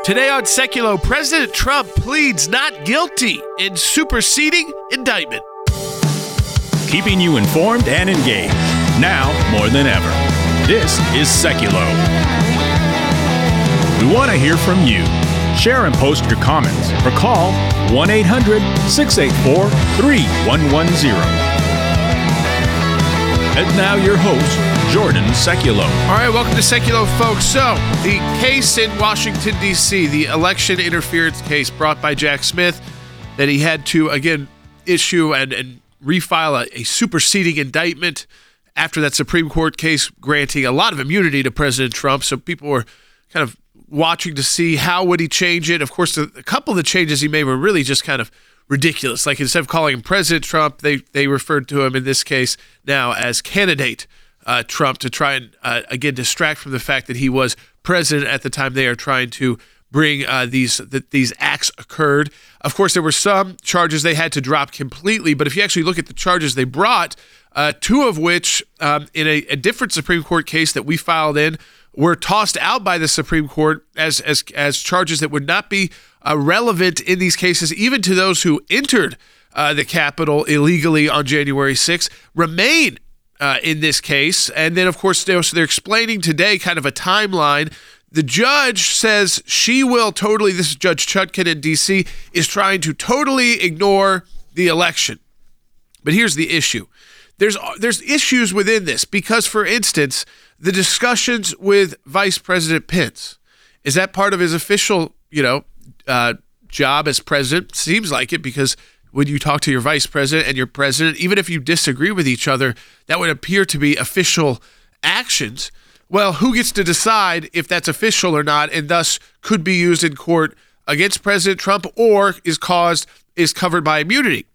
Today on Seculo, President Trump pleads not guilty in superseding indictment. Keeping you informed and engaged, now more than ever. This is Seculo. We want to hear from you. Share and post your comments or call 1-800-684-3110. And now your host, Jordan Seculo. All right, welcome to Seculo, folks. So, the case in Washington, D.C., the election interference case brought by Jack Smith, that he had to, again, issue and refile a superseding indictment after that Supreme Court case granting a lot of immunity to President Trump. So people were kind of watching to see how would he change it. Of course, a couple of the changes he made were really just kind of ridiculous. Like, instead of calling him President Trump, they referred to him in this case now as candidate Trump to try and, again, distract from the fact that he was president at the time they are trying to bring these acts occurred. Of course, there were some charges they had to drop completely, but if you actually look at the charges they brought, two of which in a different Supreme Court case that we filed in were tossed out by the Supreme Court as charges that would not be relevant in these cases, even to those who entered the Capitol illegally on January 6th, remain in this case. And then, of course, they're explaining today kind of a timeline. The judge says she will totally, this is Judge Chutkan in D.C., is trying to totally ignore the election. But here's the issue. There's issues within this because, for instance, the discussions with Vice President Pence, is that part of his official, job as president? Seems like it, because when you talk to your vice president and your president, even if you disagree with each other, that would appear to be official actions. Well, who gets to decide if that's official or not, and thus could be used in court against President Trump or is covered by immunity?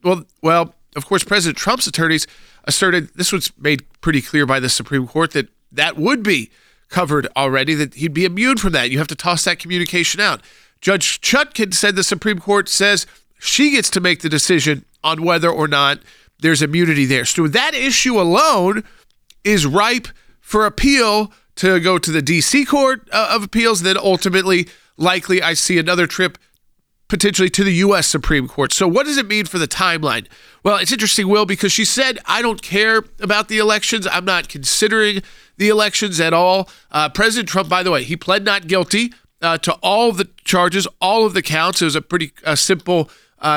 Well, of course, President Trump's attorneys asserted, this was made pretty clear by the Supreme Court, that would be covered already, that he'd be immune from that. You have to toss that communication out. Judge Chutkan said the Supreme Court says she gets to make the decision on whether or not there's immunity there. So that issue alone is ripe for appeal to go to the D.C. Court of Appeals, then ultimately, likely, I see another trip potentially to the U.S. Supreme Court. So what does it mean for the timeline? Well, it's interesting, Will, because she said, I don't care about the elections. I'm not considering the elections at all. President Trump, by the way, he pled not guilty to all of the charges, all of the counts. It was a pretty simple,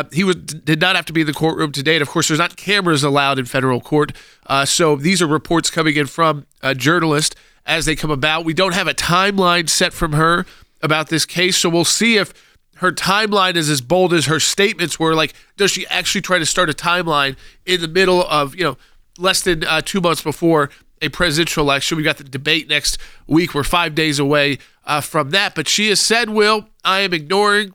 did not have to be in the courtroom today. And of course, there's not cameras allowed in federal court. So these are reports coming in from a journalist as they come about. We don't have a timeline set from her about this case. So we'll see if her timeline is as bold as her statements were. Like, does she actually try to start a timeline in the middle of, less than 2 months before a presidential election? We got the debate next week. We're 5 days away from that. But she has said, Will, I am ignoring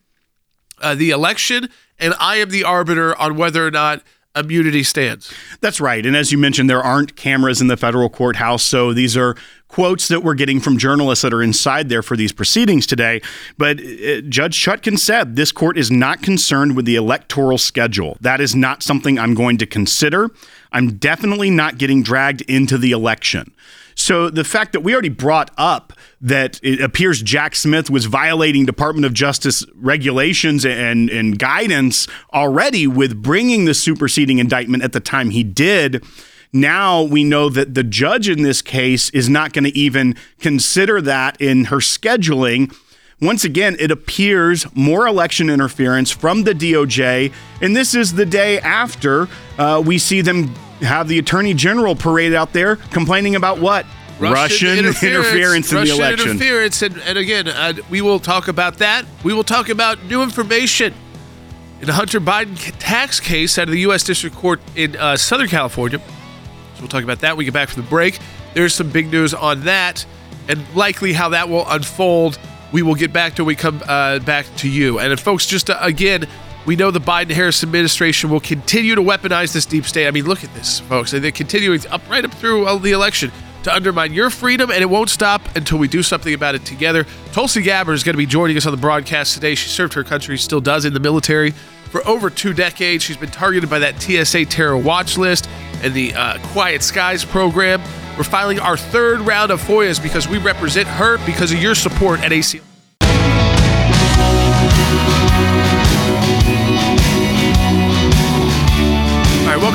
the election, and I am the arbiter on whether or not immunity stands. That's right. And as you mentioned, there aren't cameras in the federal courthouse. So these are quotes that we're getting from journalists that are inside there for these proceedings today. But Judge Chutkan said this court is not concerned with the electoral schedule. That is not something I'm going to consider. I'm definitely not getting dragged into the election. So the fact that we already brought up that it appears Jack Smith was violating Department of Justice regulations and guidance already with bringing the superseding indictment at the time he did, now we know that the judge in this case is not going to even consider that in her scheduling. Once again, it appears more election interference from the DOJ, and this is the day after we see them have the Attorney General parade out there complaining about what? Russian interference in the election. Russian interference, and again, we will talk about that. We will talk about new information in the Hunter Biden tax case out of the U.S. District Court in Southern California. So we'll talk about that when we get back from the break. There's some big news on that, and likely how that will unfold. We will get back to when we come back to you. And folks, just again, we know the Biden-Harris administration will continue to weaponize this deep state. I mean, look at this, folks. They're continuing right up through the election to undermine your freedom, and it won't stop until we do something about it together. Tulsi Gabbard is going to be joining us on the broadcast today. She served her country, still does, in the military for over 2 decades. She's been targeted by that TSA terror watch list and the Quiet Skies program. We're filing our 3rd round of FOIAs because we represent her because of your support at ACL.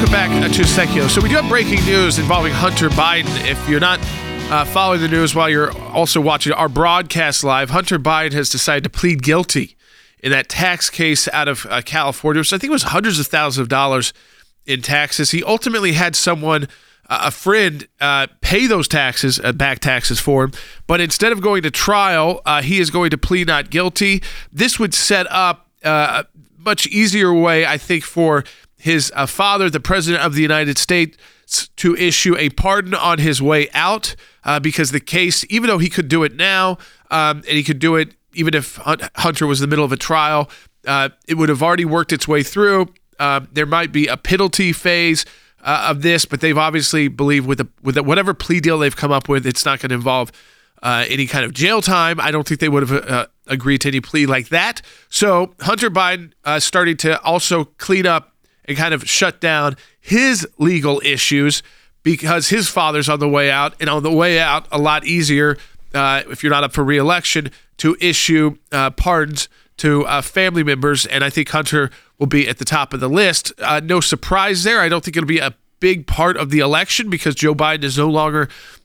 welcome back to Secular. So we do have breaking news involving Hunter Biden. If you're not following the news while you're also watching our broadcast live, Hunter Biden has decided to plead guilty in that tax case out of California, which I think was hundreds of thousands of dollars in taxes. He ultimately had someone, a friend, pay those taxes, back taxes for him. But instead of going to trial, he is going to plead not guilty. This would set up a much easier way, I think, for his father, the president of the United States, to issue a pardon on his way out, because the case, even though he could do it now, and he could do it even if Hunter was in the middle of a trial, it would have already worked its way through. There might be a penalty phase of this, but they've obviously believed with whatever plea deal they've come up with, it's not going to involve any kind of jail time. I don't think they would have agreed to any plea like that. So Hunter Biden started to also clean up and kind of shut down his legal issues because his father's on the way out, and on the way out, a lot easier if you're not up for re-election to issue pardons to family members, and I think Hunter will be at the top of the list. No surprise there. I don't think it'll be a big part of the election because Joe Biden is no longer,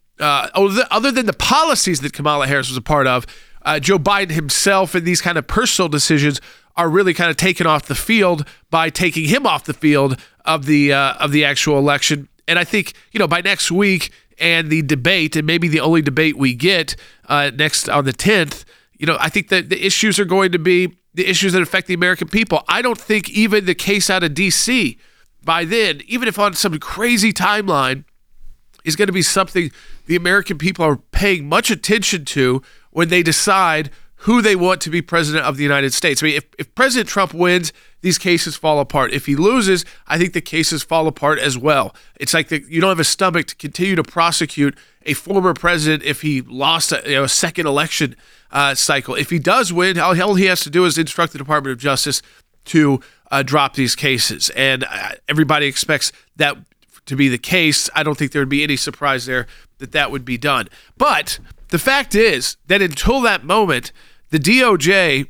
other than the policies that Kamala Harris was a part of, Joe Biden himself and these kind of personal decisions are really kind of taken off the field by taking him off the field of the actual election. And I think, by next week and the debate, and maybe the only debate we get next on the 10th, I think that the issues are going to be the issues that affect the American people. I don't think even the case out of D.C. by then, even if on some crazy timeline, is going to be something the American people are paying much attention to when they decide who they want to be president of the United States. I mean, if President Trump wins, these cases fall apart. If he loses, I think the cases fall apart as well. It's like you don't have a stomach to continue to prosecute a former president if he lost a second election cycle. If he does win, all he has to do is instruct the Department of Justice to drop these cases. And everybody expects that to be the case. I don't think there would be any surprise there that would be done. But the fact is that until that moment, the DOJ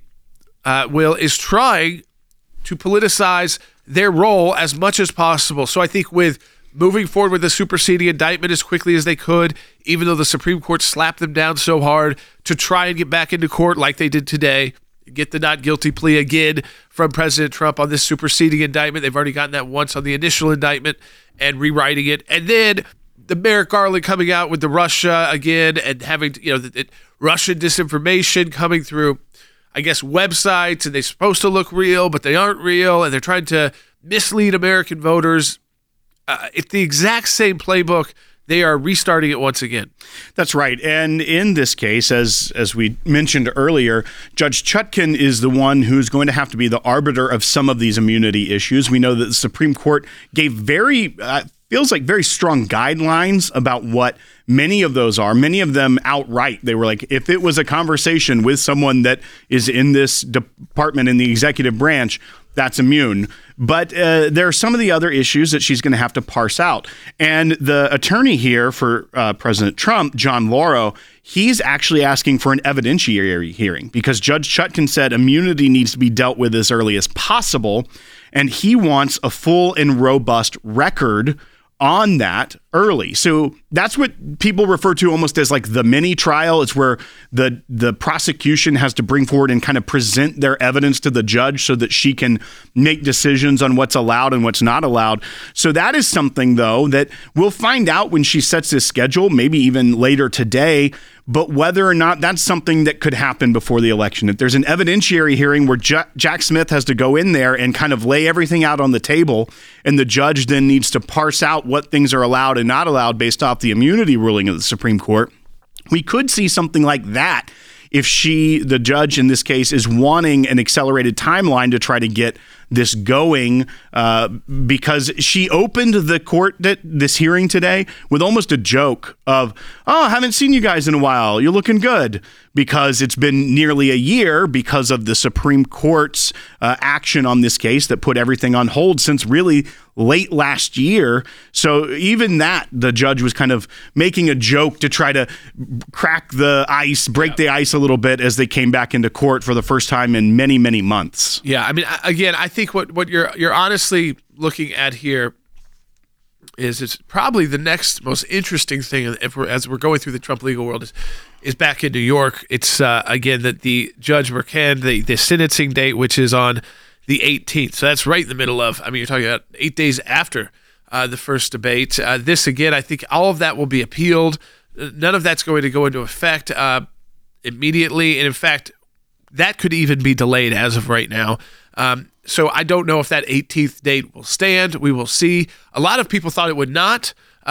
is trying to politicize their role as much as possible. So I think with moving forward with the superseding indictment as quickly as they could, even though the Supreme Court slapped them down so hard, to try and get back into court like they did today, get the not guilty plea again from President Trump on this superseding indictment. They've already gotten that once on the initial indictment and rewriting it. And then the Merrick Garland coming out with the Russia again and having, the Russian disinformation coming through, I guess, websites, and they're supposed to look real, but they aren't real, and they're trying to mislead American voters. It's the exact same playbook. They are restarting it once again. That's right. And in this case, as we mentioned earlier, Judge Chutkan is the one who's going to have to be the arbiter of some of these immunity issues. We know that the Supreme Court gave feels like very strong guidelines about what many of those are, many of them outright. They were like, if it was a conversation with someone that is in this department in the executive branch, that's immune. But there are some of the other issues that she's going to have to parse out. And the attorney here for President Trump, John Lauro, he's actually asking for an evidentiary hearing because Judge Chutkan said immunity needs to be dealt with as early as possible. And he wants a full and robust record on that early. So that's what people refer to almost as like the mini trial. It's where the prosecution has to bring forward and kind of present their evidence to the judge so that she can make decisions on what's allowed and what's not allowed. So that is something, though, that we'll find out when she sets this schedule, maybe even later today, but whether or not that's something that could happen before the election. If there's an evidentiary hearing where Jack Smith has to go in there and kind of lay everything out on the table, and the judge then needs to parse out what things are allowed and not allowed based off the immunity ruling of the Supreme Court, we could see something like that if the judge in this case, is wanting an accelerated timeline to try to get this going, because she opened the court, this hearing today, with almost a joke of, oh, haven't seen you guys in a while. You're looking good. Because it's been nearly a year because of the Supreme Court's action on this case that put everything on hold since really late last year. So even that, the judge was kind of making a joke to try to crack the ice, break the ice a little bit as they came back into court for the first time in many, many months. Yeah, I mean, again, I think what you're honestly looking at here it's probably the next most interesting thing as we're going through the Trump legal world is back in New York. It's again that the Judge Merchan, the sentencing date, which is on the 18th. So that's right in the middle of, you're talking about 8 days after the first debate. This again, I think all of that will be appealed. None of that's going to go into effect immediately. And in fact, that could even be delayed as of right now. So I don't know if that 18th date will stand. We will see. A lot of people thought it would not,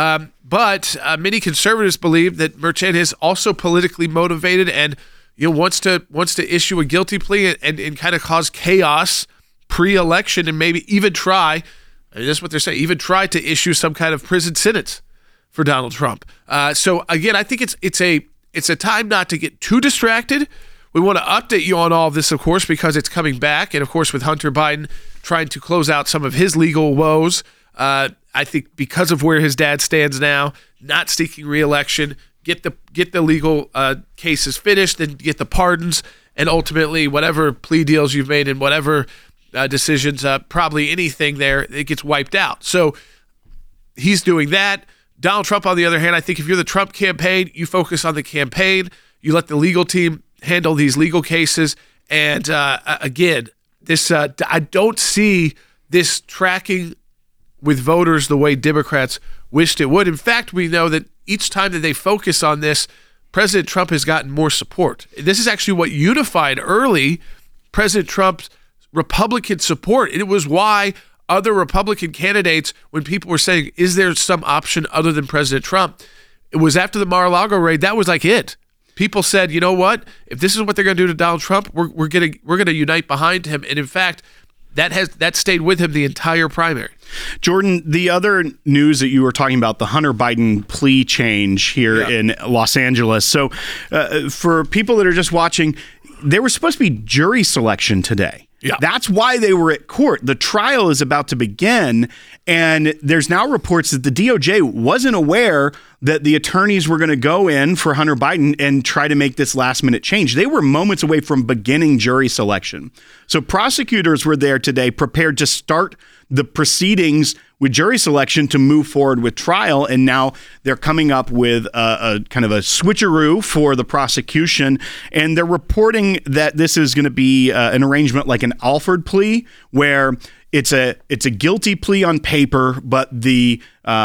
but many conservatives believe that Merchan is also politically motivated and wants to issue a guilty plea and kind of cause chaos pre-election and maybe even try. That's what they're saying. Even try to issue some kind of prison sentence for Donald Trump. So again, I think it's a time not to get too distracted. We want to update you on all of this, of course, because it's coming back. And, of course, with Hunter Biden trying to close out some of his legal woes, I think because of where his dad stands now, not seeking re-election, get the legal cases finished, then get the pardons, and ultimately whatever plea deals you've made and whatever decisions, probably anything there, it gets wiped out. So he's doing that. Donald Trump, on the other hand, I think if you're the Trump campaign, you focus on the campaign. You let the legal team handle these legal cases. And again, this I don't see this tracking with voters the way Democrats wished it would. In fact, we know that each time that they focus on this, President Trump has gotten more support. This is actually what unified early President Trump's Republican support. It was why other Republican candidates, when people were saying, is there some option other than President Trump? It was after the Mar-a-Lago raid. That was like it. People said, you know what? If this is what they're going to do to Donald Trump, we're going to unite behind him. And in fact, that stayed with him the entire primary. Jordan, the other news that you were talking about, the Hunter Biden plea change here in Los Angeles. So for people that are just watching, there was supposed to be jury selection today. Yeah. That's why they were at court. The trial is about to begin, and there's now reports that the DOJ wasn't aware that the attorneys were going to go in for Hunter Biden and try to make this last-minute change. They were moments away from beginning jury selection. So prosecutors were there today prepared to start the proceedings with jury selection to move forward with trial, and now they're coming up with a kind of a switcheroo for the prosecution, and they're reporting that this is going to be an arrangement like an Alford plea, where it's a guilty plea on paper, but the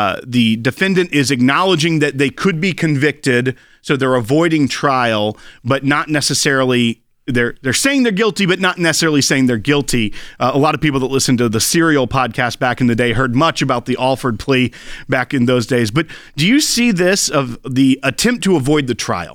defendant is acknowledging that they could be convicted, so they're avoiding trial, but not necessarily. They're saying they're guilty, but not necessarily saying they're guilty. A lot of people that listened to the Serial podcast back in the day heard much about the Alford plea back in those days. But do you see this, of the attempt to avoid the trial,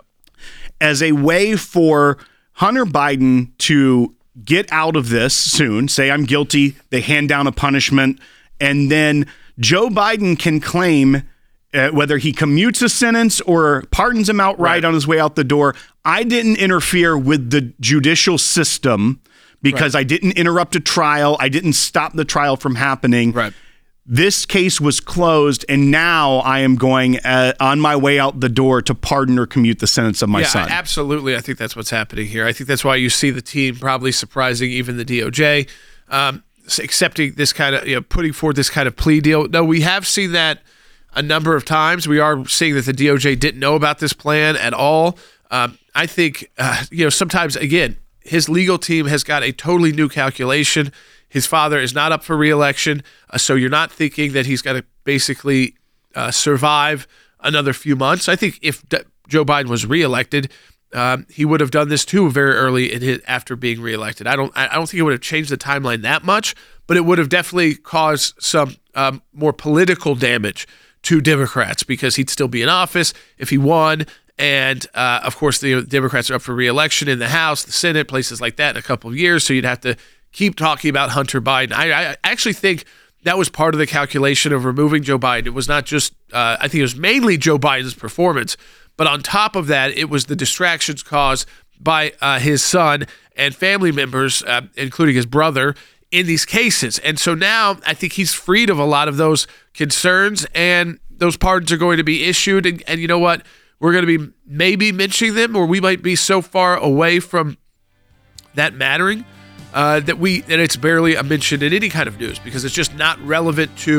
as a way for Hunter Biden to get out of this soon, say I'm guilty, they hand down a punishment, and then Joe Biden can claim, whether he commutes a sentence or pardons him outright on his way out the door, I didn't interfere with the judicial system because I didn't interrupt a trial. I didn't stop the trial from happening. Right. This case was closed, and now I am going on my way out the door to pardon or commute the sentence of my son. Absolutely. I think that's what's happening here. I think that's why you see the team probably surprising even the DOJ, accepting this kind of, putting forward this kind of plea deal. No, we have seen that a number of times. We are seeing that the DOJ didn't know about this plan at all. I think, sometimes, again, his legal team has got a totally new calculation. His father is not up for re-election, so you're not thinking that he's got to basically survive another few months. I think if Joe Biden was re-elected, he would have done this too very early after being re-elected. I don't think it would have changed the timeline that much, but it would have definitely caused some more political damage to Democrats because he'd still be in office if he won. And, of course, the Democrats are up for re-election in the House, the Senate, places like that in a couple of years. So you'd have to keep talking about Hunter Biden. I actually think that was part of the calculation of removing Joe Biden. It was not just, I think it was mainly Joe Biden's performance. But on top of that, it was the distractions caused by his son and family members, including his brother, in these cases. And so now I think he's freed of a lot of those concerns, and those pardons are going to be issued. And you know what? We're going to be maybe mentioning them, or we might be so far away from that mattering that it's barely a mention in any kind of news because it's just not relevant to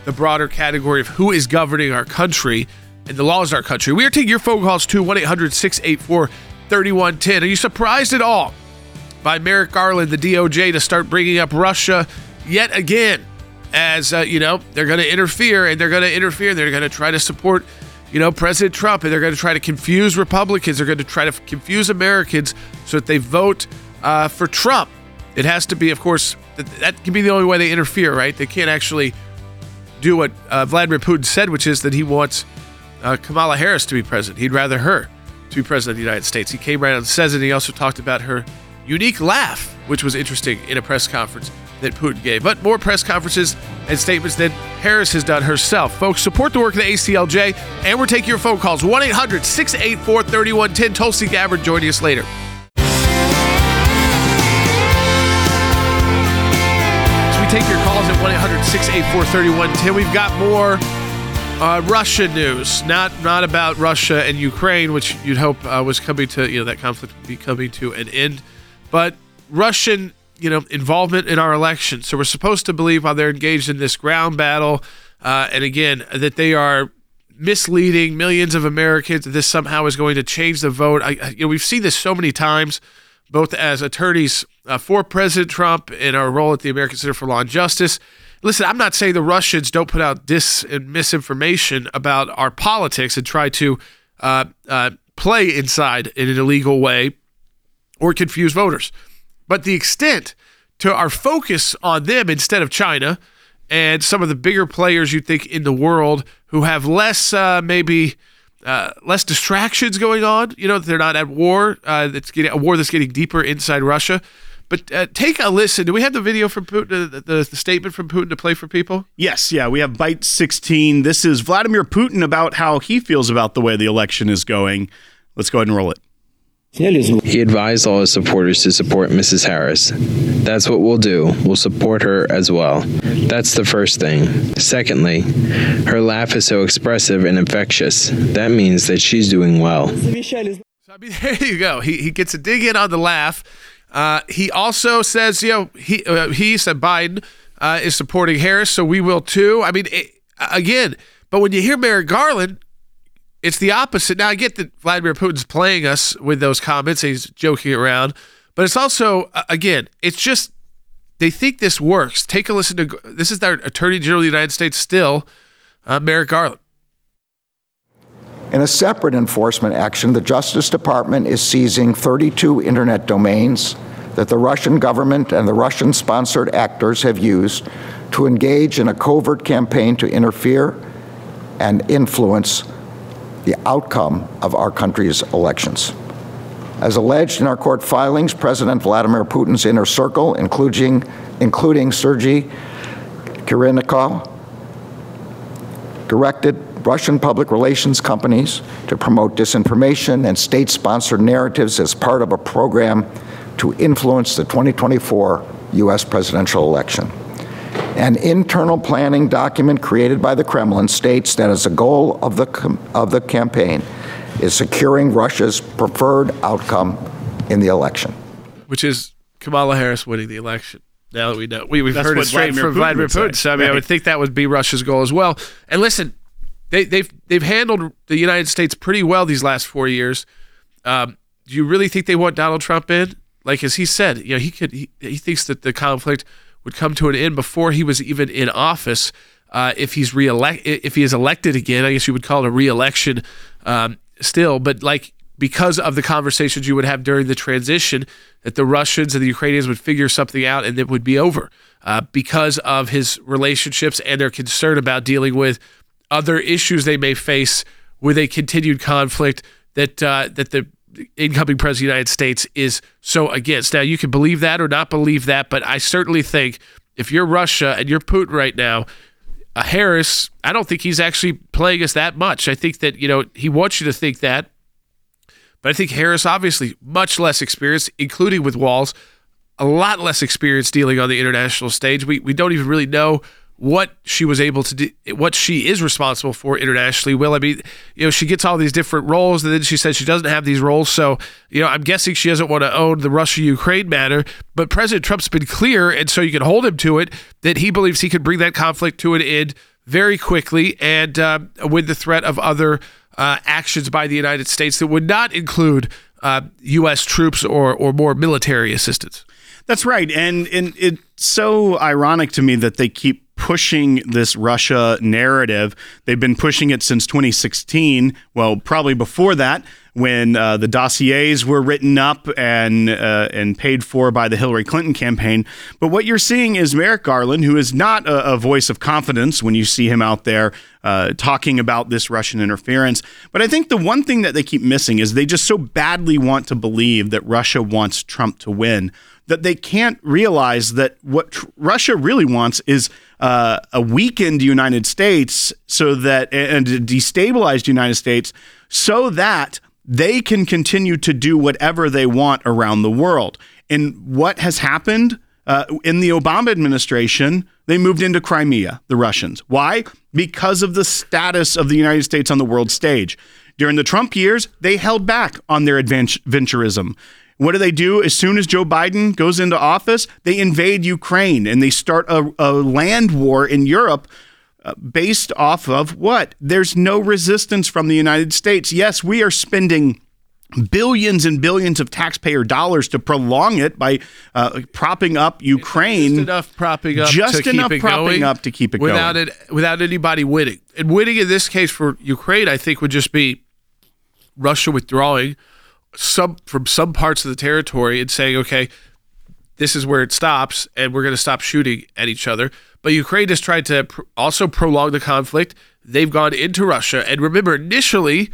the broader category of who is governing our country and the laws in our country. We are taking your phone calls to 1-800-684-3110. Are you surprised at all by Merrick Garland, the DOJ, to start bringing up Russia yet again? As, they're going to interfere, and they're going to try to support, President Trump, and they're going to try to confuse Republicans. They're going to try to confuse Americans so that they vote for Trump. It has to be, of course, that can be the only way they interfere, right? They can't actually do what Vladimir Putin said, which is that he wants Kamala Harris to be president. He'd rather her to be president of the United States. He came right out and says it. He also talked about her unique laugh, which was interesting in a press conference that Putin gave. But more press conferences and statements than Harris has done herself. Folks, support the work of the ACLJ, and we're taking your phone calls. 1-800-684-3110. Tulsi Gabbard joining us later. So we take your calls at 1-800-684-3110. We've got more Russia news, not about Russia and Ukraine, which you'd hope was coming to, that conflict would be coming to an end, but Russian involvement in our election. So we're supposed to believe while they're engaged in this ground battle, and again, that they are misleading millions of Americans, that this somehow is going to change the vote. We've seen this so many times, both as attorneys for President Trump in our role at the American Center for Law and Justice. Listen, I'm not saying the Russians don't put out dis and misinformation about our politics and try to play inside in an illegal way or confuse voters. But the extent to our focus on them instead of China and some of the bigger players you think in the world who have less distractions going on, they're not at war, that's getting a war that's getting deeper inside Russia. But take a listen. Do we have the video from Putin, the statement from Putin to play for people? Yes, yeah. We have Byte 16. This is Vladimir Putin about how he feels about the way the election is going. Let's go ahead and roll it. He advised all his supporters to support Mrs. Harris. That's what we'll do. We'll support her as well. That's the first thing. Secondly, her laugh is so expressive and infectious. That means that she's doing well. So, there you go. He gets a dig in on the laugh. He also says, he said Biden is supporting Harris, so we will too. But when you hear Merrick Garland, it's the opposite. Now, I get that Vladimir Putin's playing us with those comments. He's joking around. But it's also, it's just, they think this works. Take a listen to, this is their Attorney General of the United States still, Merrick Garland. In a separate enforcement action, the Justice Department is seizing 32 internet domains that the Russian government and the Russian-sponsored actors have used to engage in a covert campaign to interfere and influence the outcome of our country's elections. As alleged in our court filings, President Vladimir Putin's inner circle, including Sergei Kirillenko, directed Russian public relations companies to promote disinformation and state-sponsored narratives as part of a program to influence the 2024 U.S. presidential election. An internal planning document created by the Kremlin states that as a goal of the campaign is securing Russia's preferred outcome in the election. Which is Kamala Harris winning the election. Now that we know. We've heard it straight Vladimir from Vladimir Putin. So I would think that would be Russia's goal as well. And listen, they've handled the United States pretty well these last 4 years. Do you really think they want Donald Trump in? Like, as he said, he thinks that the conflict would come to an end before he was even in office. If he is elected again, I guess you would call it a re-election still. But because of the conversations you would have during the transition, that the Russians and the Ukrainians would figure something out and it would be over. Because of his relationships and their concern about dealing with other issues they may face with a continued conflict that the incoming president of the United States is so against. Now, you can believe that or not believe that, but I certainly think if you're Russia and you're Putin right now, Harris, I don't think he's actually playing us that much. I think that, he wants you to think that, but I think Harris, obviously, much less experienced, including with Walz, a lot less experience dealing on the international stage. We don't even really know what she was able to do, what she is responsible for internationally. Well, she gets all these different roles, and then she says she doesn't have these roles. So, I'm guessing she doesn't want to own the Russia-Ukraine matter. But President Trump's been clear, and so you can hold him to it, that he believes he could bring that conflict to an end very quickly and with the threat of other actions by the United States that would not include U.S. troops or more military assistance. That's right. And it's so ironic to me that they keep pushing this Russia narrative. They've been pushing it since 2016. Well, probably before that, when the dossiers were written up and paid for by the Hillary Clinton campaign. But what you're seeing is Merrick Garland, who is not a voice of confidence when you see him out there talking about this Russian interference. But I think the one thing that they keep missing is they just so badly want to believe that Russia wants Trump to win, that they can't realize that what Russia really wants is a weakened United States and a destabilized United States so that they can continue to do whatever they want around the world. And what has happened in the Obama administration, they moved into Crimea, the Russians. Why? Because of the status of the United States on the world stage. During the Trump years, they held back on their adventurism. What do? As soon as Joe Biden goes into office, they invade Ukraine and they start a land war in Europe based off of what? There's no resistance from the United States. Yes, we are spending billions and billions of taxpayer dollars to prolong it by propping up Ukraine. Just enough propping up to keep it going. Without anybody winning. And winning in this case for Ukraine, I think, would just be Russia withdrawing from some parts of the territory and saying, okay, this is where it stops, and we're going to stop shooting at each other. But Ukraine has tried to also prolong the conflict. They've gone into Russia, and remember, initially,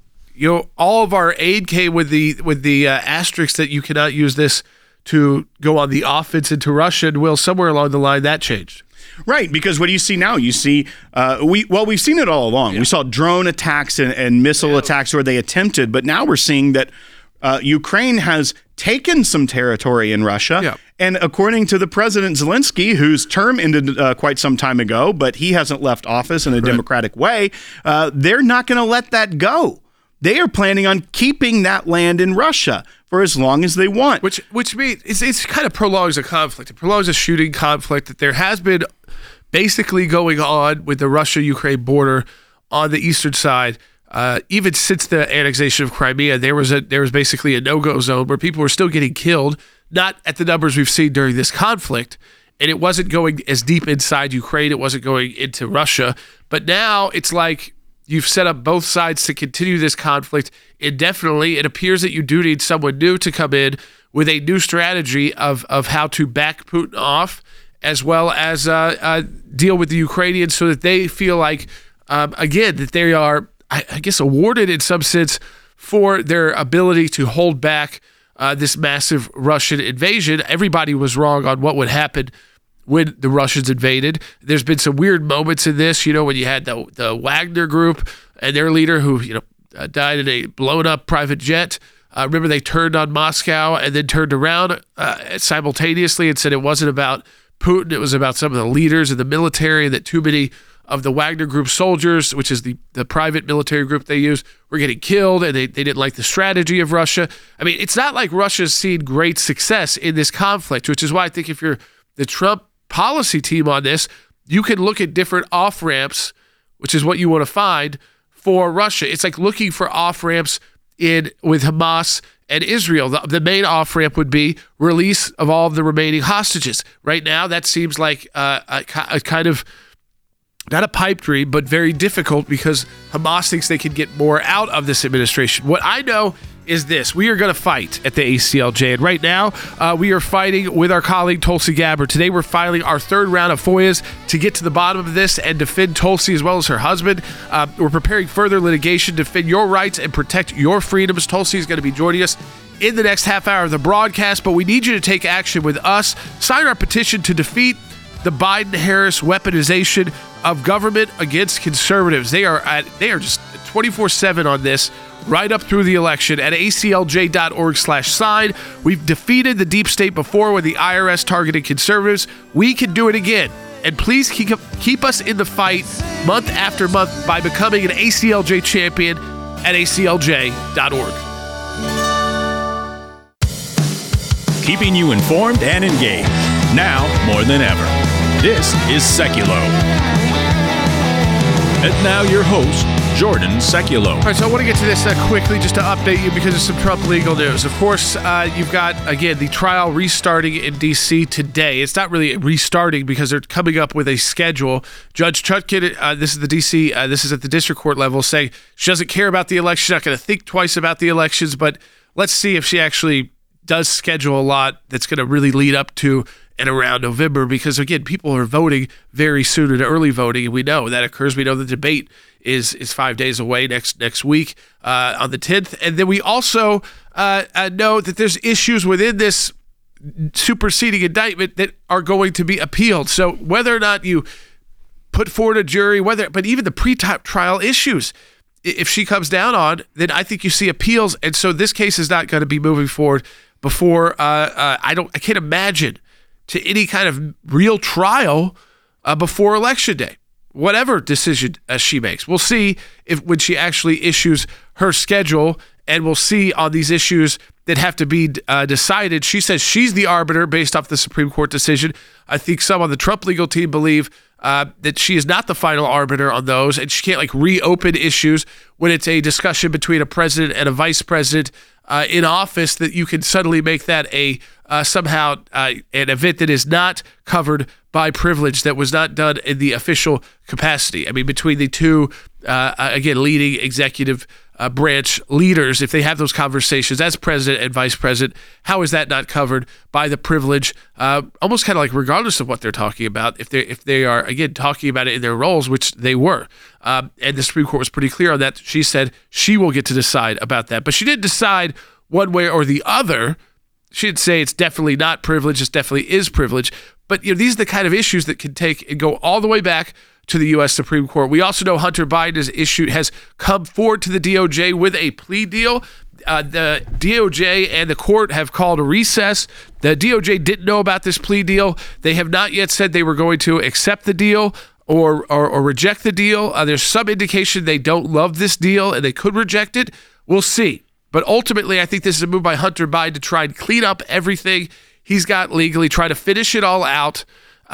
all of our aid came with the asterisk that you cannot use this to go on the offense into Russia. And Will, somewhere along the line, that changed. Right, because what do you see now? You see, we've seen it all along. Yeah. We saw drone attacks and missile attacks where they attempted, but now we're seeing that Ukraine has taken some territory in Russia. Yeah. And according to the President Zelensky, whose term ended quite some time ago, but he hasn't left office in a democratic way, they're not going to let that go. They are planning on keeping that land in Russia for as long as they want. Which means it's kind of prolongs a conflict. It prolongs a shooting conflict that there has been basically going on with the Russia-Ukraine border on the eastern side. Even since the annexation of Crimea, there was basically a no-go zone where people were still getting killed, not at the numbers we've seen during this conflict. And it wasn't going as deep inside Ukraine. It wasn't going into Russia. But now it's like you've set up both sides to continue this conflict indefinitely. It appears that you do need someone new to come in with a new strategy of how to back Putin off, as well as deal with the Ukrainians so that they feel like, again, that they are, I guess, awarded in some sense for their ability to hold back this massive Russian invasion. Everybody was wrong on what would happen when the Russians invaded. There's been some weird moments in this, when you had the Wagner group and their leader who, died in a blown up private jet. Remember, they turned on Moscow and then turned around simultaneously and said it wasn't about Putin, it was about some of the leaders of the military, that too many of the Wagner Group soldiers, which is the private military group they use, were getting killed, and they didn't like the strategy of Russia. I mean, it's not like Russia's seen great success in this conflict, which is why I think if you're the Trump policy team on this, you can look at different off-ramps, which is what you want to find for Russia. It's like looking for off-ramps with Hamas and Israel. The main off-ramp would be release of all of the remaining hostages. Right now, that seems like a kind of, not a pipe dream, but very difficult because Hamas thinks they can get more out of this administration. What I know is this: we are going to fight at the ACLJ. And right now, we are fighting with our colleague Tulsi Gabbard. Today, we're filing our third round of FOIAs to get to the bottom of this and defend Tulsi as well as her husband. We're preparing further litigation to defend your rights and protect your freedoms. Tulsi is going to be joining us in the next half hour of the broadcast, but we need you to take action with us. Sign our petition to defeat the Biden-Harris weaponization of government against conservatives. They are just 24/7 on this, right up through the election at aclj.org/sign. We've defeated the deep state before when the IRS targeted conservatives. We can do it again. And please keep us in the fight month after month by becoming an ACLJ champion at aclj.org. Keeping you informed and engaged, now more than ever. This is Seculo. And now your host, Jordan Seculo. All right, so I want to get to this quickly just to update you because of some Trump legal news. Of course, you've got, again, the trial restarting in D.C. today. It's not really restarting because they're coming up with a schedule. Judge Chutkan, this is the D.C., this is at the district court level, saying she doesn't care about the election, she's not going to think twice about the elections, but let's see if she actually does schedule a lot that's going to really lead up to and around November, because again, people are voting very soon in early voting, and we know that occurs. We know the debate is 5 days away next week on the 10th, and then we also know that there's issues within this superseding indictment that are going to be appealed. So whether or not you put forward a jury, but even the pre-trial issues, if she comes down on, then I think you see appeals, and so this case is not going to be moving forward before I can't imagine to any kind of real trial before Election Day, whatever decision she makes. We'll see when she actually issues her schedule, and we'll see on these issues that have to be decided. She says she's the arbiter based off the Supreme Court decision. I think some on the Trump legal team believe that she is not the final arbiter on those, and she can't reopen issues when it's a discussion between a president and a vice president in office, that you can suddenly make that a somehow an event that is not covered by privilege, that was not done in the official capacity. I mean, between the two, again, leading executive branch leaders, if they have those conversations as president and vice president, how is that not covered by the privilege? Almost kind of like regardless of what they're talking about, if they are, again, talking about it in their roles, which they were. And the Supreme Court was pretty clear on that. She said she will get to decide about that. But she didn't decide one way or the other. She didn't say it's definitely not privilege, it definitely is privilege. But these are the kind of issues that can take and go all the way back to the U.S. Supreme Court. We also know Hunter Biden has come forward to the DOJ with a plea deal. The DOJ and the court have called a recess. The DOJ didn't know about this plea deal. They have not yet said they were going to accept the deal or reject the deal. There's some indication they don't love this deal and they could reject it. We'll see. But ultimately, I think this is a move by Hunter Biden to try and clean up everything he's got legally, try to finish it all out,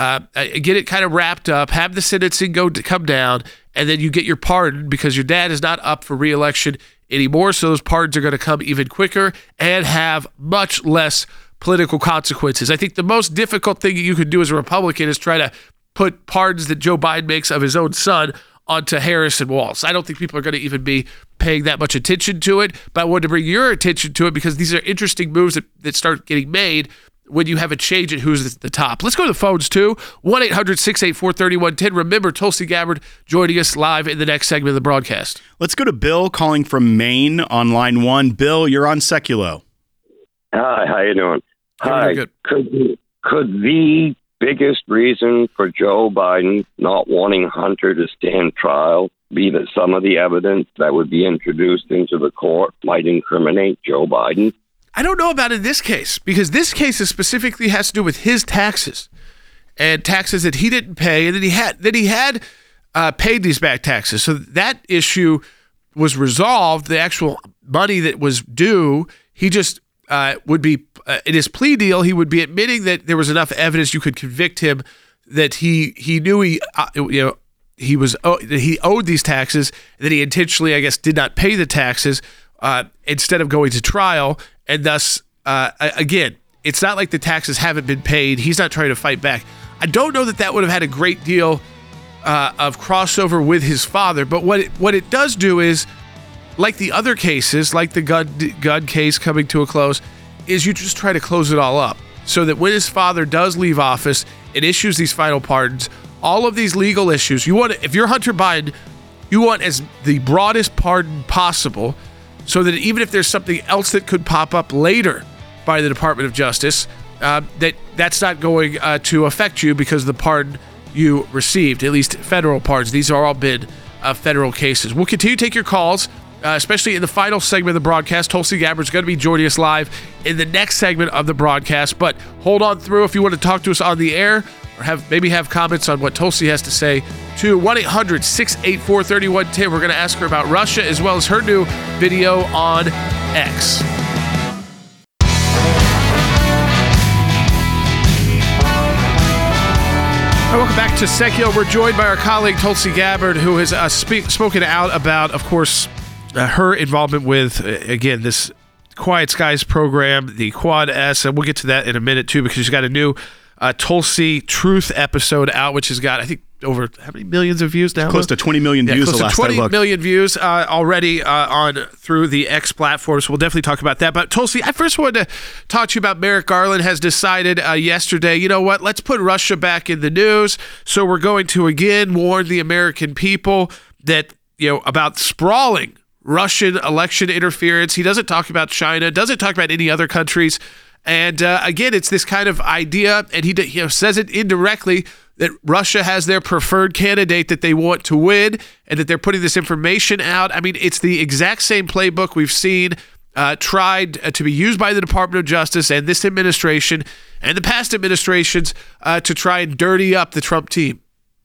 get it kind of wrapped up, have the sentencing come down, and then you get your pardon because your dad is not up for re-election anymore. So those pardons are going to come even quicker and have much less political consequences. I think the most difficult thing you could do as a Republican is try to put pardons that Joe Biden makes of his own son onto Harris and Walz. I don't think people are going to even be paying that much attention to it, but I wanted to bring your attention to it because these are interesting moves that start getting made when you have a change at who's at the top. Let's go to the phones too. 1-800-684-3110. Remember, Tulsi Gabbard joining us live in the next segment of the broadcast. Let's go to Bill calling from Maine on line 1. Bill, you're on Seculo. Hi, how you doing? Hi. Good. Could the biggest reason for Joe Biden not wanting Hunter to stand trial be that some of the evidence that would be introduced into the court might incriminate Joe Biden? I don't know about in this case, because this case specifically has to do with his taxes and taxes that he didn't pay, and that he had paid these back taxes. So that issue was resolved. The actual money that was due, he just would be in his plea deal. He would be admitting that there was enough evidence you could convict him that he knew he owed these taxes, that he intentionally, I guess, did not pay the taxes instead of going to trial. And thus, again, it's not like the taxes haven't been paid. He's not trying to fight back. I don't know that would have had a great deal of crossover with his father. But what it does do is, like the other cases, like the gun case coming to a close, is you just try to close it all up so that when his father does leave office and issues these final pardons, all of these legal issues, if you're Hunter Biden, you want as the broadest pardon possible, so that even if there's something else that could pop up later by the Department of Justice, that's not going to affect you because of the pardon you received, at least federal pardons. These are all been federal cases. We'll continue to take your calls, especially in the final segment of the broadcast. Tulsi Gabbard is going to be joining us live in the next segment of the broadcast, but hold on through if you want to talk to us on the air or have comments on what Tulsi has to say to 1-800-684-3110. We're going to ask her about Russia as well as her new video on X. Welcome back to Secchio. We're joined by our colleague Tulsi Gabbard, who has spoken out about, of course, her involvement with, again, this Quiet Skies program, the Quad S, and we'll get to that in a minute, too, because she's got a new Tulsi Truth episode out, which has got, I think, over how many millions of views now? Close to 20 million views the last time I looked. 20 million views already on through the X platform, so we'll definitely talk about that. But Tulsi, I first wanted to talk to you about Merrick Garland has decided yesterday, you know what, let's put Russia back in the news. So we're going to again warn the American people that, you know, about sprawling Russian election interference. He doesn't talk about China, doesn't talk about any other countries. And again, it's this kind of idea, and he says it indirectly, that Russia has their preferred candidate that they want to win and that they're putting this information out. I mean, it's the exact same playbook we've seen tried to be used by the Department of Justice and this administration and the past administrations to try and dirty up the Trump team.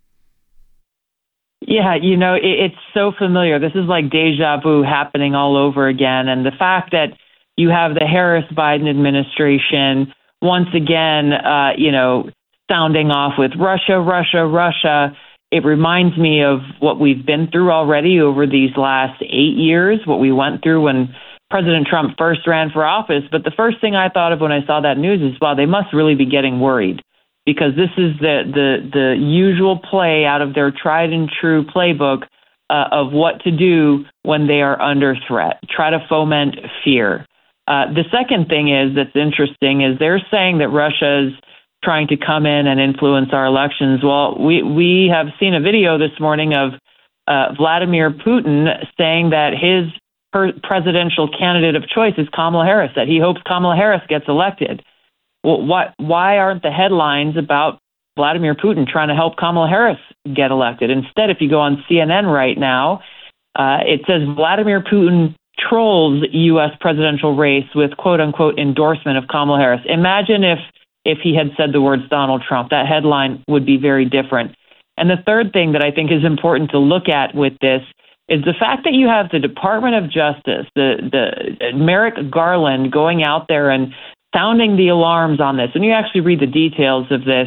Yeah, you know, it's so familiar. This is like deja vu happening all over again. And the fact that you have the Harris-Biden administration once again, sounding off with Russia. It reminds me of what we've been through already over these last 8 years, what we went through when President Trump first ran for office. But the first thing I thought of when I saw that news is, wow, they must really be getting worried, because this is the usual play out of their tried and true playbook of what to do when they are under threat, try to foment fear. The second thing that's interesting is they're saying that Russia's trying to come in and influence our elections. Well, we have seen a video this morning of Vladimir Putin saying that his presidential candidate of choice is Kamala Harris, that he hopes Kamala Harris gets elected. Well, why aren't the headlines about Vladimir Putin trying to help Kamala Harris get elected? Instead, if you go on CNN right now, it says Vladimir Putin trolls U.S. presidential race with quote-unquote endorsement of Kamala Harris. Imagine if he had said the words Donald Trump. That headline would be very different. And the third thing that I think is important to look at with this is the fact that you have the Department of Justice, the Merrick Garland going out there and sounding the alarms on this. When you actually read the details of this,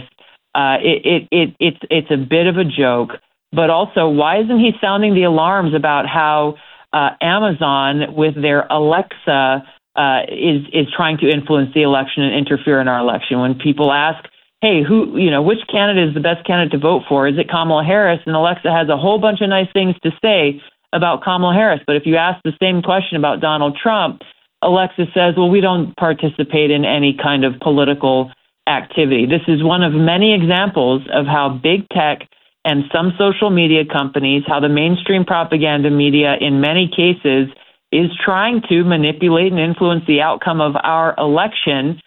it's a bit of a joke. But also, why isn't he sounding the alarms about how Amazon with their Alexa is trying to influence the election and interfere in our election? When people ask, hey, which candidate is the best candidate to vote for? Is it Kamala Harris? And Alexa has a whole bunch of nice things to say about Kamala Harris. But if you ask the same question about Donald Trump, Alexa says, well, we don't participate in any kind of political activity. This is one of many examples of how big tech and some social media companies, how the mainstream propaganda media in many cases is trying to manipulate and influence the outcome of our election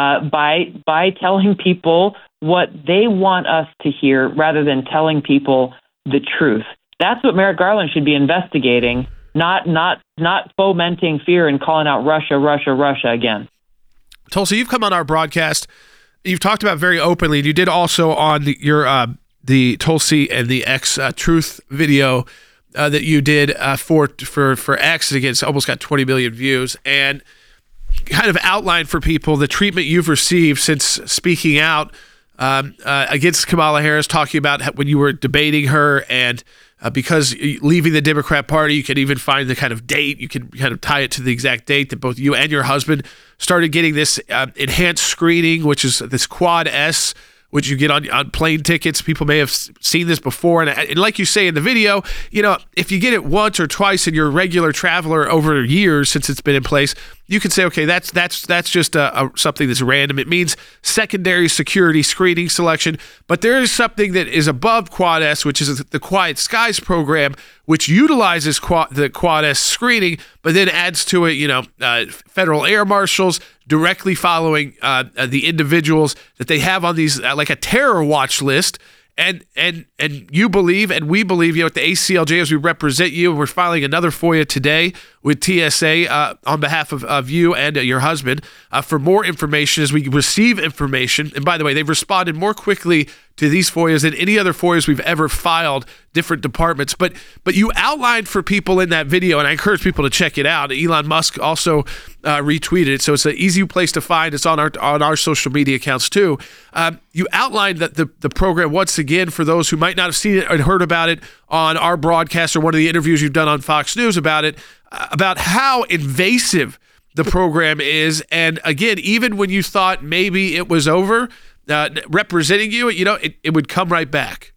by telling people what they want us to hear rather than telling people the truth. That's what Merrick Garland should be investigating, not fomenting fear and calling out Russia again. Tulsi, you've come on our broadcast. You've talked about very openly, and you did also on the Tulsi and the X Truth video that you did for X. Again, it's almost got 20 million views, and kind of outlined for people the treatment you've received since speaking out against Kamala Harris, talking about when you were debating her, and because leaving the Democrat Party, you can even find the kind of date, you can kind of tie it to the exact date that both you and your husband started getting this enhanced screening, which is this Quad S, which you get on plane tickets. People may have seen this before. And like you say in the video, if you get it once or twice and you're a regular traveler over years since it's been in place, you can say, okay, that's just something that's random. It means secondary security screening selection. But there is something that is above Quad S, which is the Quiet Skies program, which utilizes the Quad S screening, but then adds to it, federal air marshals directly following the individuals that they have on these like a terror watch list. And you believe, and we believe, at the ACLJ, as we represent you, we're filing another FOIA today with TSA on behalf of you and your husband for more information as we receive information. And by the way, they've responded more quickly to these FOIAs than any other FOIAs we've ever filed, different departments. But you outlined for people in that video, and I encourage people to check it out. Elon Musk also retweeted it, so it's an easy place to find. It's on our social media accounts too. You outlined that the program once again for those who might not have seen it and heard about it on our broadcast or one of the interviews you've done on Fox News about it, about how invasive the program is. And again, even when you thought maybe it was over, representing you, it would come right back.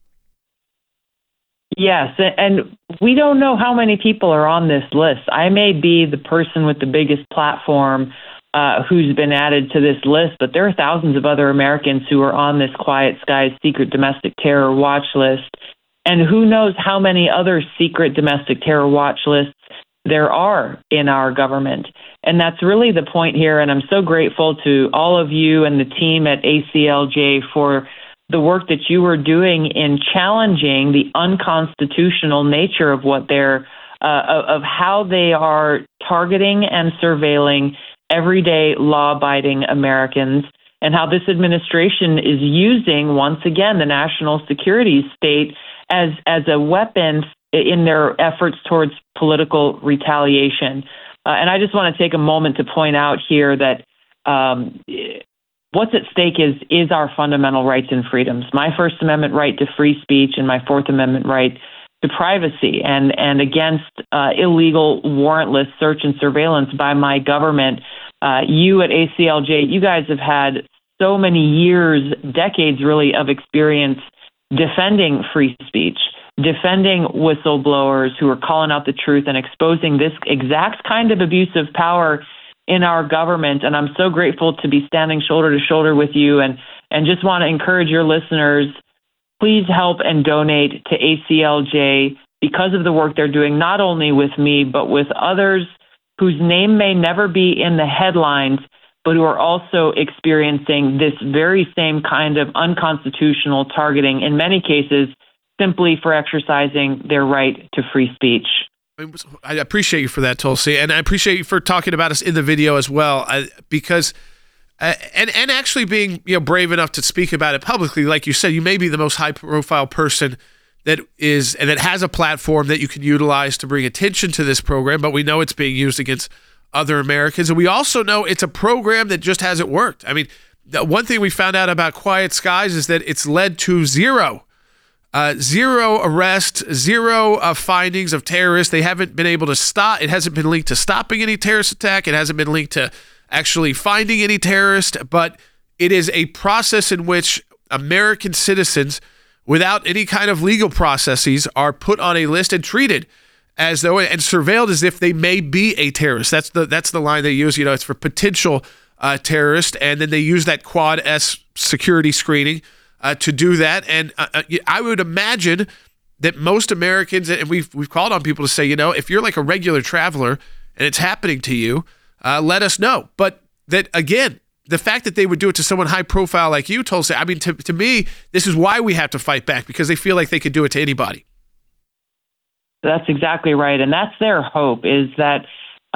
Yes, and we don't know how many people are on this list. I may be the person with the biggest platform who's been added to this list, but there are thousands of other Americans who are on this Quiet Skies secret domestic terror watch list. And who knows how many other secret domestic terror watch lists there are in our government. And that's really the point here. And I'm so grateful to all of you and the team at ACLJ for the work that you are doing in challenging the unconstitutional nature of what they're, of how they are targeting and surveilling everyday law-abiding Americans, and how this administration is using, once again, the national security state as a weapon in their efforts towards political retaliation. And I just want to take a moment to point out here that what's at stake is our fundamental rights and freedoms. My First Amendment right to free speech and my Fourth Amendment right to privacy, and against illegal warrantless search and surveillance by my government. You at ACLJ, you guys have had so many years, decades really, of experience defending free speech, defending whistleblowers who are calling out the truth and exposing this exact kind of abuse of power in our government. And I'm so grateful to be standing shoulder to shoulder with you, and just want to encourage your listeners, please help and donate to ACLJ because of the work they're doing, not only with me, but with others whose name may never be in the headlines, but who are also experiencing this very same kind of unconstitutional targeting, in many cases, simply for exercising their right to free speech. I appreciate you for that, Tulsi, and I appreciate you for talking about us in the video as well, because and actually being brave enough to speak about it publicly. Like you said, you may be the most high-profile person that has a platform that you can utilize to bring attention to this program, but we know it's being used against other Americans, and we also know it's a program that just hasn't worked. I mean, the one thing we found out about Quiet Skies is that it's led to zero arrests, zero findings of terrorists. They haven't been able to stop. It hasn't been linked to stopping any terrorist attack. It hasn't been linked to actually finding any terrorist, but it is a process in which American citizens, without any kind of legal processes, are put on a list and treated as though and surveilled as if they may be a terrorist. That's the line they use. It's for potential terrorist, and then they use that Quad S security screening to do that. And I would imagine that most Americans, and we've called on people to say, if you're like a regular traveler and it's happening to you, let us know. But that, again, the fact that they would do it to someone high profile like you, Tulsi, I mean, to me, this is why we have to fight back, because they feel like they could do it to anybody. That's exactly right. And that's their hope, is that,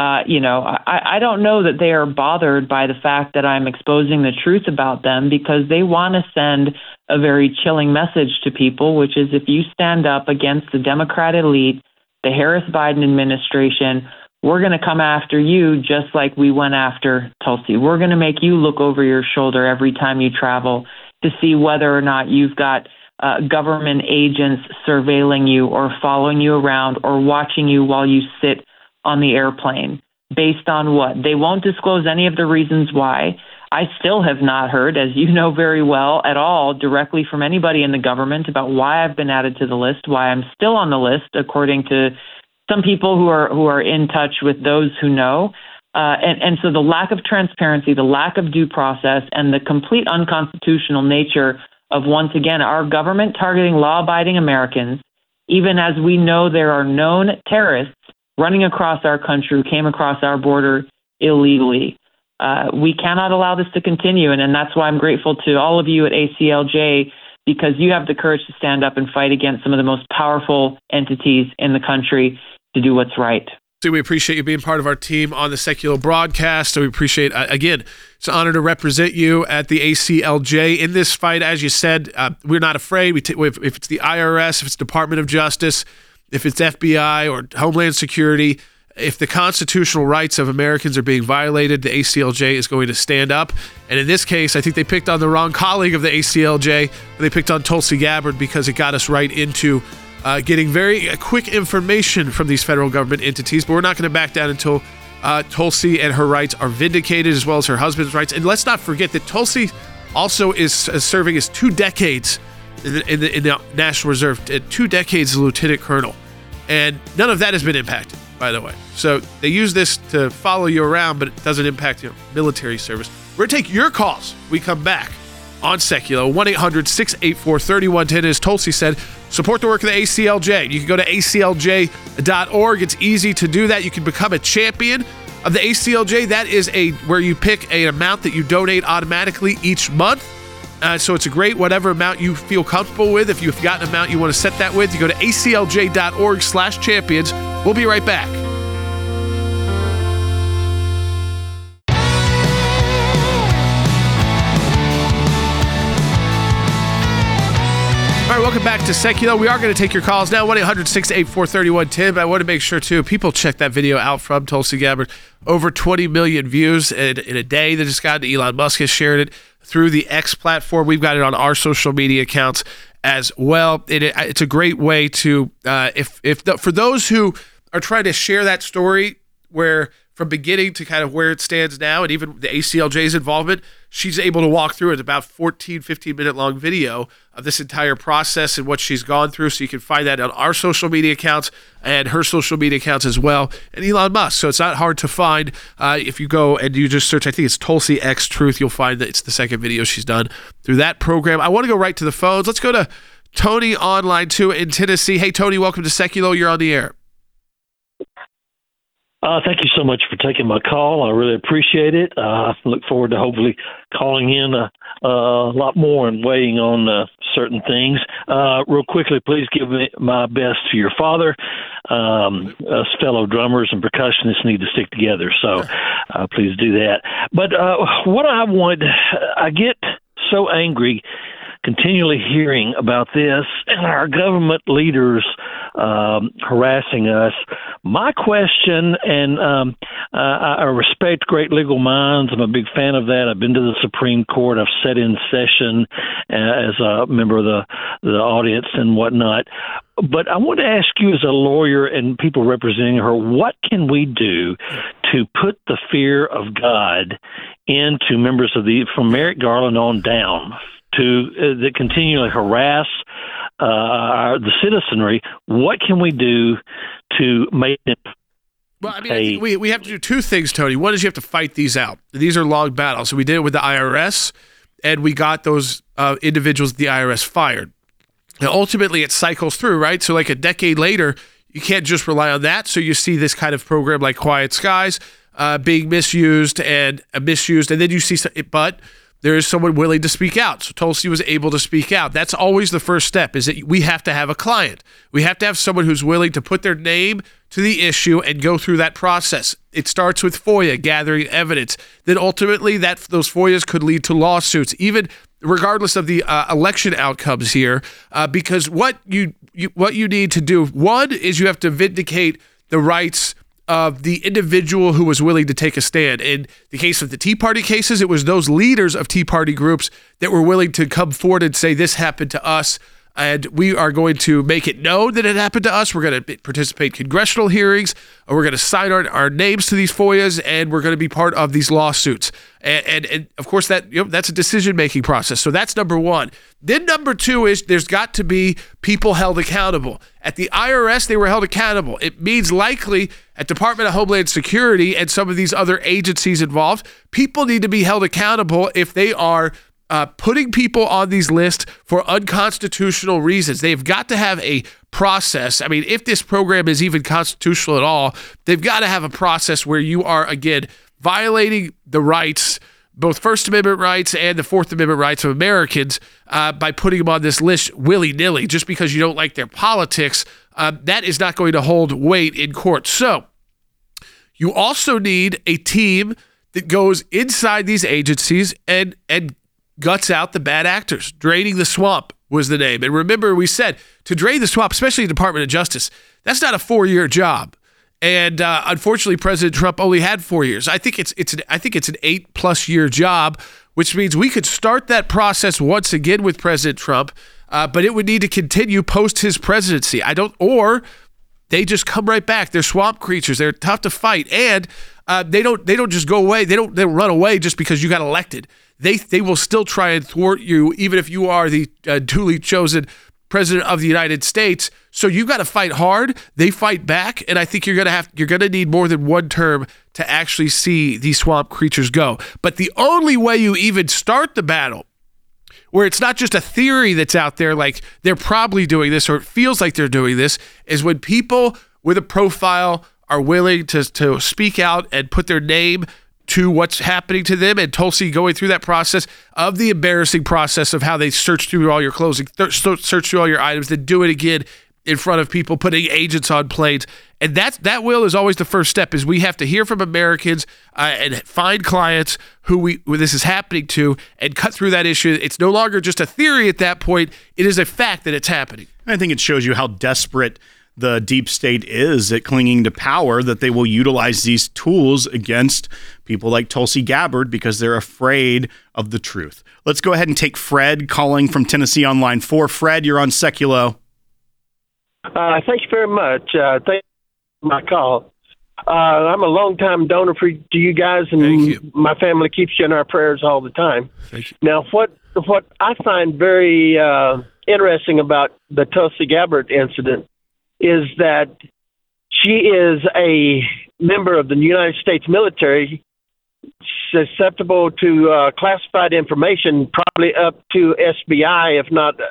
I don't know that they are bothered by the fact that I'm exposing the truth about them, because they want to send a very chilling message to people, which is, if you stand up against the Democrat elite, the Harris-Biden administration, we're going to come after you just like we went after Tulsi. We're going to make you look over your shoulder every time you travel to see whether or not you've got government agents surveilling you or following you around or watching you while you sit on the airplane. Based on what? They won't disclose any of the reasons why. I still have not heard, as you know very well, at all directly from anybody in the government about why I've been added to the list, why I'm still on the list, according to some people who are in touch with those who know. And so the lack of transparency, the lack of due process, and the complete unconstitutional nature of, once again, our government targeting law-abiding Americans, even as we know there are known terrorists running across our country who came across our border illegally. We cannot allow this to continue, and that's why I'm grateful to all of you at ACLJ, because you have the courage to stand up and fight against some of the most powerful entities in the country to do what's right. So we appreciate you being part of our team on the Secular broadcast. So we appreciate, again, it's an honor to represent you at the ACLJ in this fight. As you said, we're not afraid. If it's the IRS, if it's Department of Justice, if it's FBI or Homeland Security, if the constitutional rights of Americans are being violated, the ACLJ is going to stand up. And in this case, I think they picked on the wrong colleague of the ACLJ. They picked on Tulsi Gabbard because it got us right into getting very quick information from these federal government entities. But we're not going to back down until Tulsi and her rights are vindicated, as well as her husband's rights. And let's not forget that Tulsi also is serving as 2 decades in the National Reserve, 2 decades as a lieutenant colonel. And none of that has been impacted, by the way. So they use this to follow you around, but it doesn't impact your military service. We're going to take your calls. We come back on Secular. 1-800-684-3110. As Tulsi said, support the work of the ACLJ. You can go to aclj.org. It's easy to do that. You can become a champion of the ACLJ. That is where you pick an amount that you donate automatically each month. So it's a great whatever amount you feel comfortable with. If you've got an amount you want to set that with, you go to aclj.org/champions. We'll be right back. All right, welcome back to Secular. We are going to take your calls now, 1-800-684-3110. But I want to make sure, too, people check that video out from Tulsi Gabbard. Over 20 million views in a day that just got. Elon Musk has shared it through the X platform. We've got it on our social media accounts as well. It's a great way to, for those who are trying to share that story where from beginning to kind of where it stands now, and even the ACLJ's involvement, she's able to walk through it. About 14, 15-minute long video of this entire process and what she's gone through. So you can find that on our social media accounts and her social media accounts as well, and Elon Musk. So it's not hard to find. If you go and you just search, I think it's Tulsi X Truth, you'll find that it's the second video she's done through that program. I want to go right to the phones. Let's go to Tony on line 2 in Tennessee. Hey, Tony, welcome to Secular. You're on the air. Thank you so much for taking my call. I really appreciate it. I look forward to hopefully calling in a lot more and weighing on certain things. Real quickly, please give me my best to your father. Us fellow drummers and percussionists need to stick together, so please do that. But what I get so angry continually hearing about this and our government leaders harassing us. My question, and I respect great legal minds. I'm a big fan of that. I've been to the Supreme Court. I've sat in session as a member of the audience and whatnot. But I want to ask you as a lawyer and people representing her, what can we do to put the fear of God into members from Merrick Garland on down that continually harass the citizenry? What can we do to make it? Well, I think we have to do 2 things, Tony. One is you have to fight these out. These are long battles. So we did it with the IRS, and we got those individuals at the IRS fired. Now, ultimately, it cycles through, right? So like a decade later, you can't just rely on that. So you see this kind of program like Quiet Skies being misused, and then you see, but there is someone willing to speak out. So Tulsi was able to speak out. That's always the first step, is that we have to have a client. We have to have someone who's willing to put their name to the issue and go through that process. It starts with FOIA, gathering evidence. Then ultimately, those FOIAs could lead to lawsuits, even regardless of the election outcomes here, because what you need to do, one, is you have to vindicate the rights of the individual who was willing to take a stand. In the case of the Tea Party cases, it was those leaders of Tea Party groups that were willing to come forward and say, this happened to us, and we are going to make it known that it happened to us. We're going to participate in congressional hearings, or we're going to sign our names to these FOIAs, and we're going to be part of these lawsuits. And of course, that's a decision-making process. So that's number one. Then number 2 is there's got to be people held accountable. At the IRS, they were held accountable. It means likely at Department of Homeland Security and some of these other agencies involved, people need to be held accountable if they are putting people on these lists for unconstitutional reasons. They've got to have a process. I mean, if this program is even constitutional at all, they've got to have a process where you are, again, violating the rights, both First Amendment rights and the Fourth Amendment rights of Americans by putting them on this list willy-nilly just because you don't like their politics. That is not going to hold weight in court. So You also need a team that goes inside these agencies and guts out the bad actors. Draining the swamp was the name. And remember, we said to drain the swamp, especially the Department of Justice, that's not a 4-year job. And unfortunately, President Trump only had 4 years. I think it's an 8+ year job, which means we could start that process once again with President Trump, but it would need to continue post his presidency. Or they just come right back. They're swamp creatures. They're tough to fight, and they don't just go away. They don't run away just because you got elected. They will still try and thwart you, even if you are the duly chosen president of the United States. So you got to fight hard. They fight back, and I think you're gonna need more than one term to actually see these swamp creatures go. But the only way you even start the battle, where it's not just a theory that's out there like they're probably doing this or it feels like they're doing this, is when people with a profile are willing to speak out and put their name to what's happening to them, and Tulsi going through that process of the embarrassing process of how they search through all your clothing, search through all your items, then do it again in front of people, putting agents on planes. And that will is always the first step, is we have to hear from Americans and find clients who this is happening to and cut through that issue. It's no longer just a theory at that point. It is a fact that it's happening. I think it shows you how desperate the deep state is at clinging to power, that they will utilize these tools against people like Tulsi Gabbard because they're afraid of the truth. Let's go ahead and take Fred calling from Tennessee on line 4. Fred, you're on Seculo. Thank you very much. Thank you for my call. I'm a long-time donor to you guys, and my family keeps you in our prayers all the time. Thank you. Now, what I find very interesting about the Tulsi Gabbard incident is that she is a member of the United States military, susceptible to classified information, probably up to FBI, if not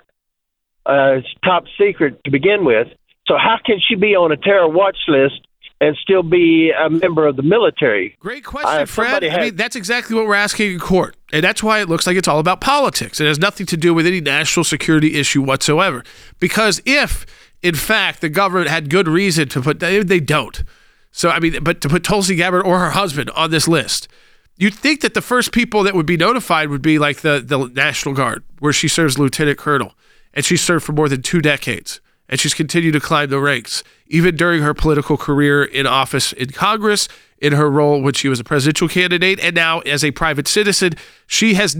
top secret to begin with. So how can she be on a terror watch list and still be a member of the military? Great question, Fred. I mean, that's exactly what we're asking in court. And that's why it looks like it's all about politics. It has nothing to do with any national security issue whatsoever. Because if, in fact, the government had good reason to put, they don't. So, I mean, but to put Tulsi Gabbard or her husband on this list, you'd think that the first people that would be notified would be like the National Guard, where she serves lieutenant colonel. And she served for more than 2 decades. And she's continued to climb the ranks, even during her political career in office in Congress, in her role when she was a presidential candidate, and now as a private citizen. She has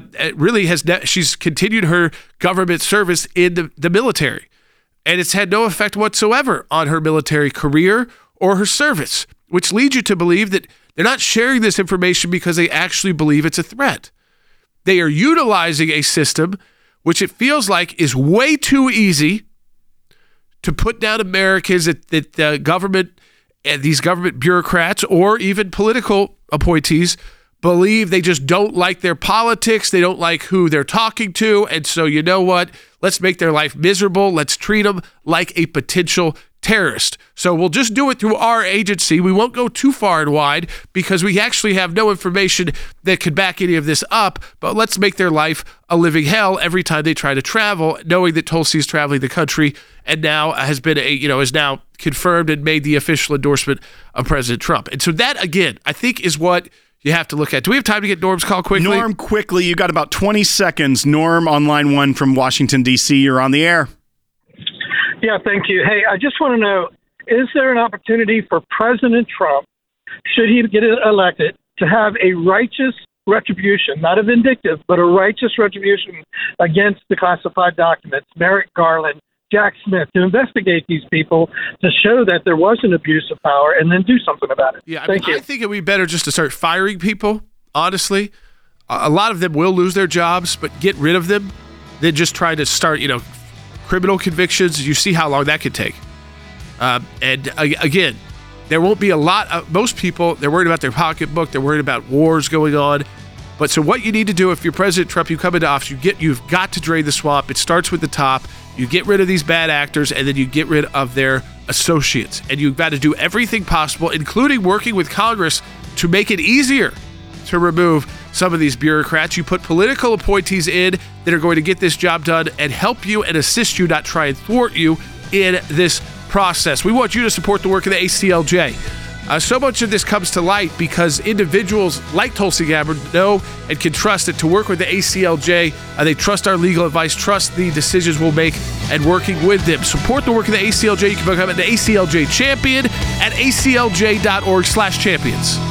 she's continued her government service in the military. And it's had no effect whatsoever on her military career or her service, which leads you to believe that they're not sharing this information because they actually believe it's a threat. They are utilizing a system which it feels like is way too easy to put down Americans, that the government and these government bureaucrats or even political appointees believe they just don't like their politics. They don't like who they're talking to. And so, you know what? Let's make their life miserable. Let's treat them like a potential terrorist. So we'll just do it through our agency. We won't go too far and wide because we actually have no information that could back any of this up, but let's make their life a living hell every time they try to travel, knowing that Tulsi is traveling the country and now is now confirmed and made the official endorsement of President Trump. And so that, again, I think is what you have to look at. Do we have time to get Norm's call quickly? Norm, quickly. You got about 20 seconds. Norm on line 1 from Washington, D.C. You're on the air. Yeah, thank you. Hey, I just want to know, is there an opportunity for President Trump, should he get elected, to have a righteous retribution, not a vindictive, but a righteous retribution against the classified documents, Merrick Garland, Jack Smith, to investigate these people, to show that there was an abuse of power, and then do something about it? Yeah, Thank you. I think it would be better just to start firing people, honestly. A lot of them will lose their jobs, but get rid of them than just try to start, criminal convictions. You see how long that could take. And again, there won't be a lot of, most people, they're worried about their pocketbook, they're worried about wars going on. But so what you need to do, if you're President Trump, you come into office, you've got to drain the swamp. It starts with the top. You get rid of these bad actors, and then you get rid of their associates. And you've got to do everything possible, including working with Congress, to make it easier to remove some of these bureaucrats. You put political appointees in that are going to get this job done and help you and assist you, not try and thwart you in this process. We want you to support the work of the ACLJ. So much of this comes to light because individuals like Tulsi Gabbard know and can trust that to work with the ACLJ, they trust our legal advice, trust the decisions we'll make, and working with them. Support the work of the ACLJ. You can become an ACLJ champion at aclj.org/champions.